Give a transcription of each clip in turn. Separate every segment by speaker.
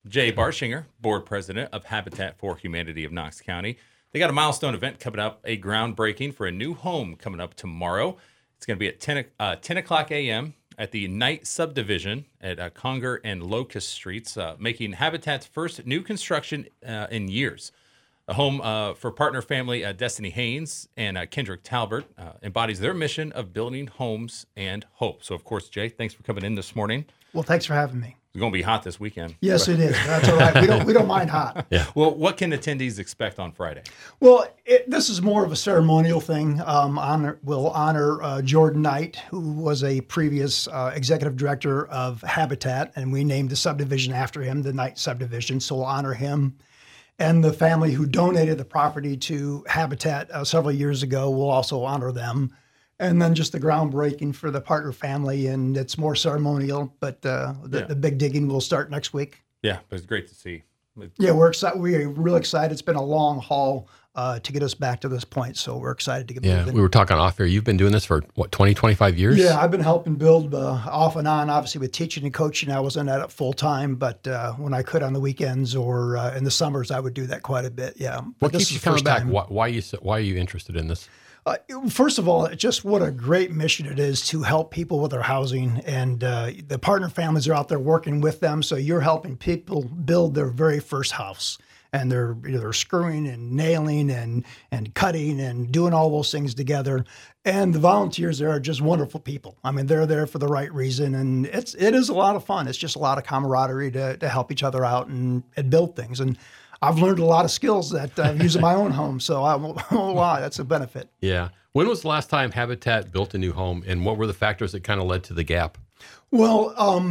Speaker 1: Jay Barshinger, board president of Habitat for Humanity of Knox County. They got a milestone event coming up, a groundbreaking for a new home coming up tomorrow. It's going to be at 10 o'clock a.m. at the Knight subdivision at Conger and Locust Streets, making Habitat's first new construction in years. A home for partner family Destiny Haynes and Kendrick Talbert embodies their mission of building homes and hope. So, of course, Jay, thanks for coming in this morning.
Speaker 2: Well, thanks for having me.
Speaker 1: It's going to be hot this weekend.
Speaker 2: Yes, it is. That's all right. We don't mind hot.
Speaker 1: Yeah. Well, what can attendees expect on Friday?
Speaker 2: Well, this is more of a ceremonial thing. We'll honor Jordan Knight, who was a previous executive director of Habitat, and we named the subdivision after him, the Knight subdivision. So we'll honor him. And the family who donated the property to Habitat several years ago, we'll also honor them. And then just the groundbreaking for the partner family, and it's more ceremonial, but the big digging will start next week.
Speaker 1: Yeah, but it's great to see.
Speaker 2: Yeah, we're excited. We're really excited. It's been a long haul to get us back to this point, so we're excited to get moving.
Speaker 3: We were talking off here. You've been doing this for, 20, 25 years?
Speaker 2: Yeah, I've been helping build off and on, obviously with teaching and coaching. I wasn't at it full time, but when I could on the weekends or in the summers, I would do that quite a bit, yeah.
Speaker 3: What keeps you coming back? Why are you interested in this?
Speaker 2: First of all, just what a great mission it is to help people with their housing, and the partner families are out there working with them. So you're helping people build their very first house, and they're screwing and nailing and cutting and doing all those things together. And the volunteers there are just wonderful people. I mean, they're there for the right reason, and it is a lot of fun. It's just a lot of camaraderie to help each other out and build things. And I've learned a lot of skills that I've used in my own home, so that's a benefit.
Speaker 3: Yeah. When was the last time Habitat built a new home, and what were the factors that kind of led to the gap?
Speaker 2: Well,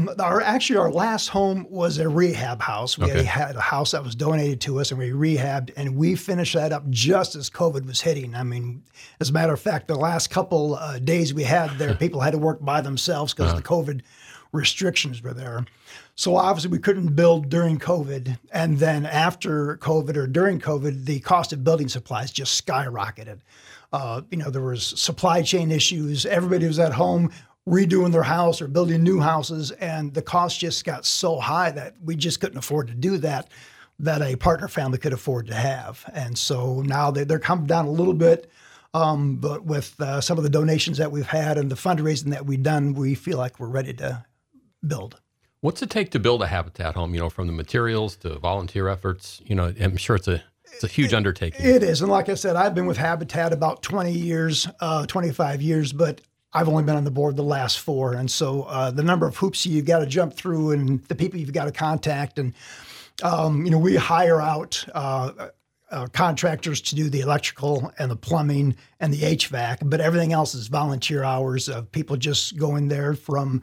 Speaker 2: our last home was a rehab house. We had a house that was donated to us, and we rehabbed, and we finished that up just as COVID was hitting. I mean, as a matter of fact, the last couple days we had there, people had to work by themselves because the COVID restrictions were there. So obviously we couldn't build during COVID. And then after COVID or during COVID, the cost of building supplies just skyrocketed. There was supply chain issues. Everybody was at home redoing their house or building new houses. And the cost just got so high that we just couldn't afford to do that a partner family could afford to have. And so now they're coming down a little bit. But with some of the donations that we've had and the fundraising that we've done, we feel like we're ready to build.
Speaker 3: What's it take to build a Habitat home, from the materials to volunteer efforts? I'm sure it's a huge undertaking.
Speaker 2: It is. And like I said, I've been with Habitat about 20 years, 25 years, but I've only been on the board the last 4. And so the number of hoops you've got to jump through and the people you've got to contact. And, we hire out contractors to do the electrical and the plumbing and the HVAC, but everything else is volunteer hours of people just going there from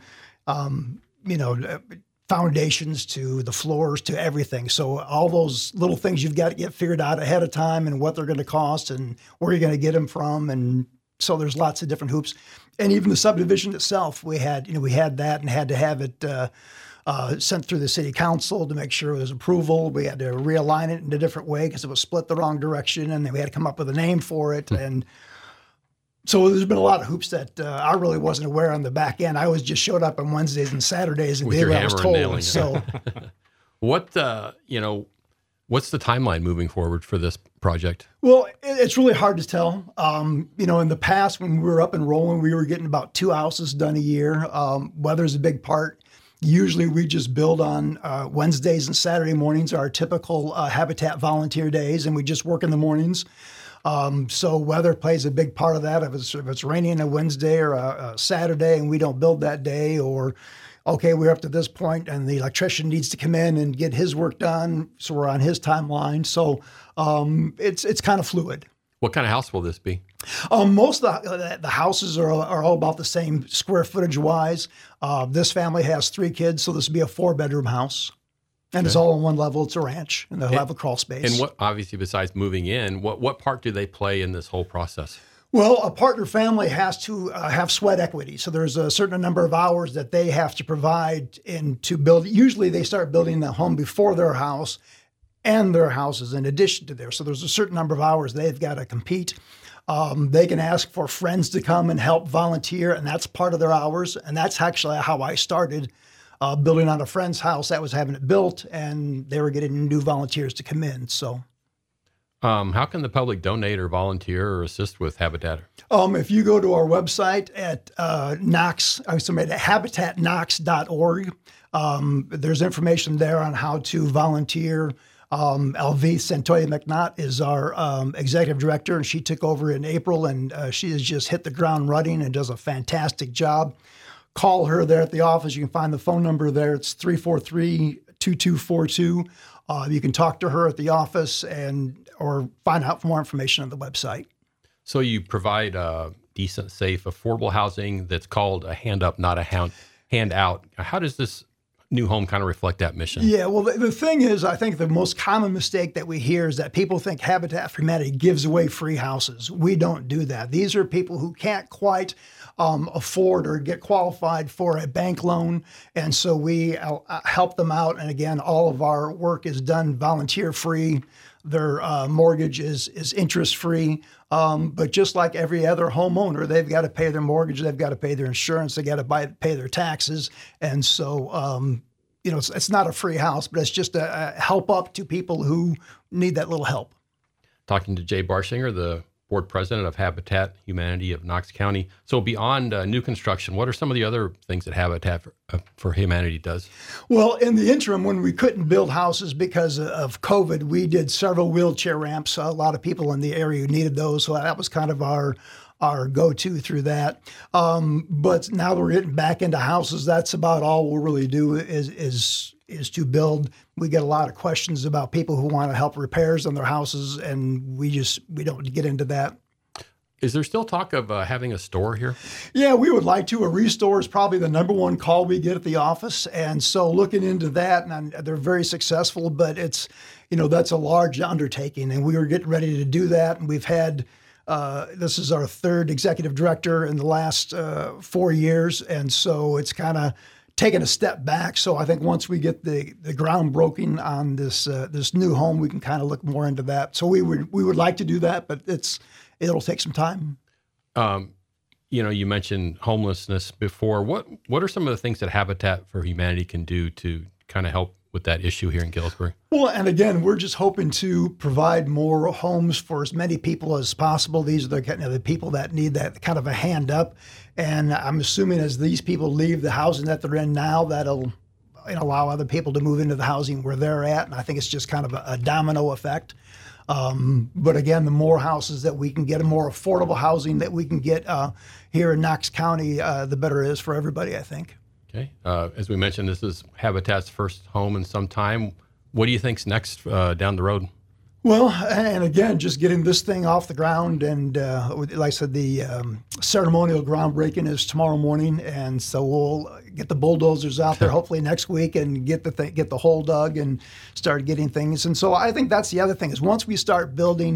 Speaker 2: foundations to the floors to everything. So all those little things you've got to get figured out ahead of time and what they're going to cost and where you're going to get them from. And so there's lots of different hoops. And even the subdivision itself, we had that and had to have it sent through the city council to make sure it was approval. We had to realign it in a different way because it was split the wrong direction, and then we had to come up with a name for it. And so there's been a lot of hoops that I really wasn't aware on the back end. I always just showed up on Wednesdays and Saturdays and did what I was told. So,
Speaker 3: what's the timeline moving forward for this project?
Speaker 2: Well, it's really hard to tell. In the past when we were up and rolling, we were getting about 2 houses done a year. Weather's a big part. Usually we just build on Wednesdays and Saturday mornings, our typical Habitat volunteer days, and we just work in the mornings. So weather plays a big part of that. If it's raining a Wednesday or a Saturday and we don't build that day, or we're up to this point and the electrician needs to come in and get his work done, so we're on his timeline. So it's kind of fluid.
Speaker 3: What kind of house will this be?
Speaker 2: Most of the houses are all about the same square footage wise. This family has 3 kids, so this will be a 4-bedroom house. And it's all on one level. It's a ranch, and they'll have a crawl space.
Speaker 3: And what, obviously, besides moving in, what part do they play in this whole process?
Speaker 2: Well, a partner family has to have sweat equity. So there's a certain number of hours that they have to provide to build. Usually they start building the home before their house and their houses in addition to theirs. So there's a certain number of hours they've got to compete. They can ask for friends to come and help volunteer, and that's part of their hours. And that's actually how I started building on a friend's house that was having it built, and they were getting new volunteers to come in. So.
Speaker 3: How can the public donate or volunteer or assist with Habitat?
Speaker 2: If you go to our website at habitatnox.org, there's information there on how to volunteer. LV Santoya McNaught is our executive director, and she took over in April, and she has just hit the ground running and does a fantastic job. Call her there at the office. You can find the phone number there. It's 343-2242. You can talk to her at the office or find out more information on the website.
Speaker 3: So you provide decent, safe, affordable housing that's called a hand up, not a hand out. How does this new home kind of reflect that mission?
Speaker 2: Yeah, well, the thing is, I think the most common mistake that we hear is that people think Habitat for Humanity gives away free houses. We don't do that. These are people who can't quite afford or get qualified for a bank loan. And so we help them out. And again, all of our work is done volunteer free. Their mortgage is interest free. But just like every other homeowner, they've got to pay their mortgage, they've got to pay their insurance, they got to pay their taxes. And so, it's not a free house, but it's just a help up to people who need that little help. Talking
Speaker 3: to Jay Barshinger, the board president of Habitat Humanity of Knox County. So beyond new construction, what are some of the other things that Habitat for Humanity does?
Speaker 2: Well, in the interim, when we couldn't build houses because of COVID, we did several wheelchair ramps. A lot of people in the area needed those, so that was kind of our go-to through that. But now that we're getting back into houses, that's about all we'll really do is to build. We get a lot of questions about people who want to help repairs on their houses, and we don't get into that.
Speaker 3: Is there still talk of having a store here?
Speaker 2: Yeah, we would like to. A restore is probably the number one call we get at the office. And so looking into that, and they're very successful, but it's, that's a large undertaking. And we were getting ready to do that. And we've had, this is our third executive director in the last 4 years. And so it's kind of taken a step back. So I think once we get the ground broken on this new home, we can kind of look more into that. So we would like to do that, but it'll take some time.
Speaker 3: You mentioned homelessness before. What are some of the things that Habitat for Humanity can do to kind of help with that issue here in Galesburg?
Speaker 2: Well, and again, we're just hoping to provide more homes for as many people as possible. These are the people that need that kind of a hand up. And I'm assuming as these people leave the housing that they're in now, that'll allow other people to move into the housing where they're at. And I think it's just kind of a domino effect. But again, the more houses that we can get, a more affordable housing that we can get here in Knox County, the better it is for everybody, I think.
Speaker 3: Okay. As we mentioned, this is Habitat's first home in some time. What do you think's next down the road?
Speaker 2: Well, and again, just getting this thing off the ground, and like I said, the ceremonial groundbreaking is tomorrow morning, and so we'll get the bulldozers out there hopefully next week and get the hole dug and start getting things. And so I think that's the other thing is once we start building,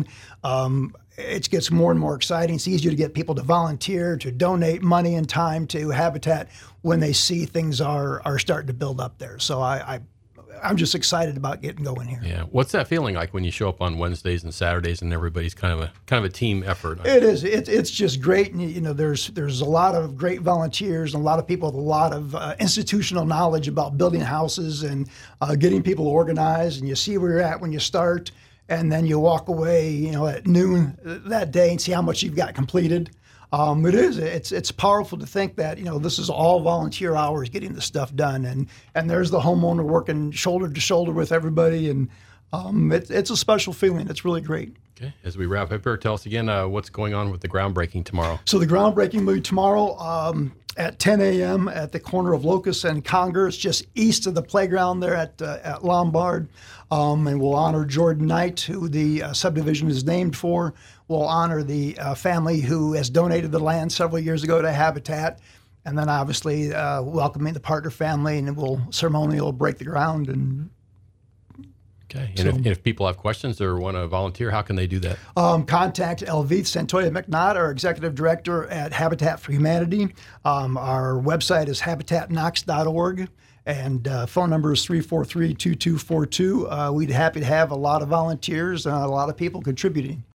Speaker 2: it gets more and more exciting. It's easier to get people to volunteer, to donate money and time to Habitat when they see things are starting to build up there. So I'm just excited about getting going here.
Speaker 3: Yeah. What's that feeling like when you show up on Wednesdays and Saturdays and everybody's kind of a team effort?
Speaker 2: It is. It's just great. And, there's a lot of great volunteers and a lot of people with a lot of institutional knowledge about building houses and getting people organized. And you see where you're at when you start, and then you walk away, at noon that day and see how much you've got completed. It's powerful to think that, this is all volunteer hours getting the stuff done. And there's the homeowner working shoulder to shoulder with everybody. And it's a special feeling. It's really great.
Speaker 3: Okay. As we wrap up here, tell us again what's going on with the groundbreaking tomorrow.
Speaker 2: So the groundbreaking will be tomorrow at 10 a.m. at the corner of Locust and Conger. It's just east of the playground there at Lombard. And we'll honor Jordan Knight, who the subdivision is named for. We'll honor the family who has donated the land several years ago to Habitat. And then obviously welcoming the Partner family, and we'll ceremonial break the ground. And
Speaker 3: okay. And if people have questions or want to volunteer, how can they do that?
Speaker 2: Contact LV Santoya McNaught, our executive director at Habitat for Humanity. Our website is habitatnox.org. And phone number is 343-2242. We'd be happy to have a lot of volunteers and a lot of people contributing.